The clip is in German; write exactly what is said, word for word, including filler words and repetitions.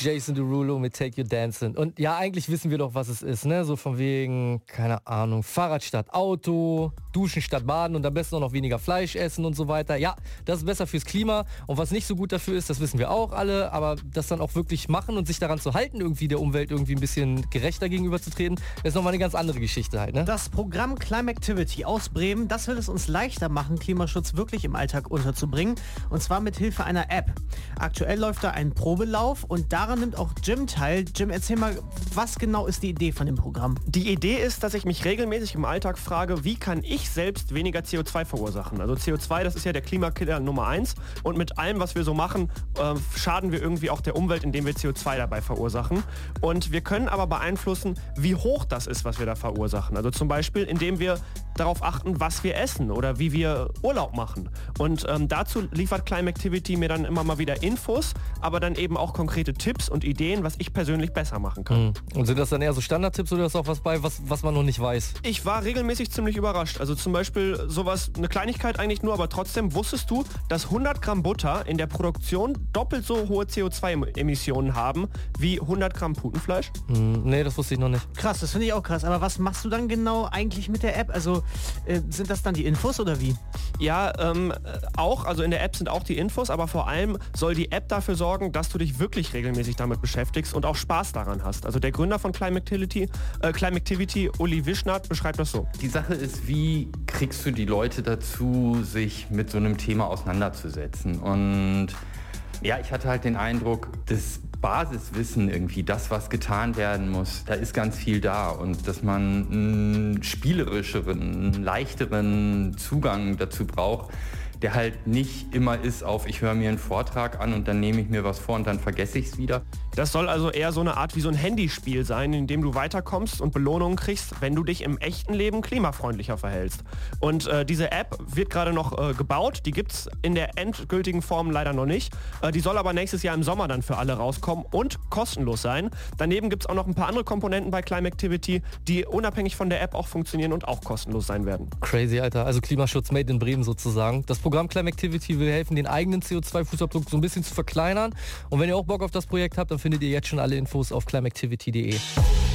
Jason Derulo mit Take You Dancing. Und ja, eigentlich wissen wir doch, was es ist, ne? So von wegen, keine Ahnung, Fahrrad statt Auto, Duschen statt Baden und am besten auch noch weniger Fleisch essen und so weiter. Ja, das ist besser fürs Klima. Und was nicht so gut dafür ist, das wissen wir auch alle, aber das dann auch wirklich machen und sich daran zu halten, irgendwie der Umwelt irgendwie ein bisschen gerechter gegenüberzutreten, ist nochmal eine ganz andere Geschichte halt, ne? Das Programm Climactivity aus Bremen, das will es uns leichter machen, Klimaschutz wirklich im Alltag unterzubringen. Und zwar mit Hilfe einer App. Aktuell läuft da ein Probelauf und daran nimmt auch Jim teil. Jim, erzähl mal, was genau ist die Idee von dem Programm? Die Idee ist, dass ich mich regelmäßig im Alltag frage, wie kann ich selbst weniger C O zwei verursachen? Also C O zwei, das ist ja der Klimakiller Nummer eins und mit allem, was wir so machen, äh, schaden wir irgendwie auch der Umwelt, indem wir C O zwei dabei verursachen. Und wir können aber beeinflussen, wie hoch das ist, was wir da verursachen. Also zum Beispiel, indem wir darauf achten, was wir essen oder wie wir Urlaub machen. Und ähm, dazu liefert Climactivity mir dann immer mal wieder Infos, aber dann eben auch konkrete Tipps und Ideen, was ich persönlich besser machen kann. Mhm. Und sind das dann eher so Standardtipps oder ist auch was bei, was, was man noch nicht weiß? Ich war regelmäßig ziemlich überrascht. Also zum Beispiel sowas, eine Kleinigkeit eigentlich nur, aber trotzdem wusstest du, dass hundert Gramm Butter in der Produktion doppelt so hohe C O zwei Emissionen haben wie hundert Gramm Putenfleisch? Mhm. Nee, das wusste ich noch nicht. Krass, das finde ich auch krass. Aber was machst du dann genau eigentlich mit der App? Also äh, sind das dann die Infos oder wie? Ja, ähm, auch. Also in der App sind auch die Infos, aber vor allem soll die App dafür sorgen, dass du dich wirklich regelmäßig damit beschäftigst und auch Spaß daran hast. Also der Gründer von Climactivity, äh, Climactivity, Uli Wischnath, beschreibt das so. Die Sache ist, wie kriegst du die Leute dazu, sich mit so einem Thema auseinanderzusetzen? Und ja, ich hatte halt den Eindruck, das Basiswissen irgendwie, das, was getan werden muss, da ist ganz viel da und dass man einen spielerischeren, einen leichteren Zugang dazu braucht, der halt nicht immer ist auf, ich höre mir einen Vortrag an und dann nehme ich mir was vor und dann vergesse ich es wieder. Das soll also eher so eine Art wie so ein Handyspiel sein, in dem du weiterkommst und Belohnungen kriegst, wenn du dich im echten Leben klimafreundlicher verhältst. Und äh, diese App wird gerade noch äh, gebaut, die gibt es in der endgültigen Form leider noch nicht. Äh, die soll aber nächstes Jahr im Sommer dann für alle rauskommen und kostenlos sein. Daneben gibt es auch noch ein paar andere Komponenten bei Climactivity, die unabhängig von der App auch funktionieren und auch kostenlos sein werden. Crazy, Alter. Also Klimaschutz made in Bremen sozusagen. Das Programm Climactivity will helfen, den eigenen C O zwei Fußabdruck so ein bisschen zu verkleinern. Und wenn ihr auch Bock auf das Projekt habt, dann findet ihr jetzt schon alle Infos auf climactivity punkt de.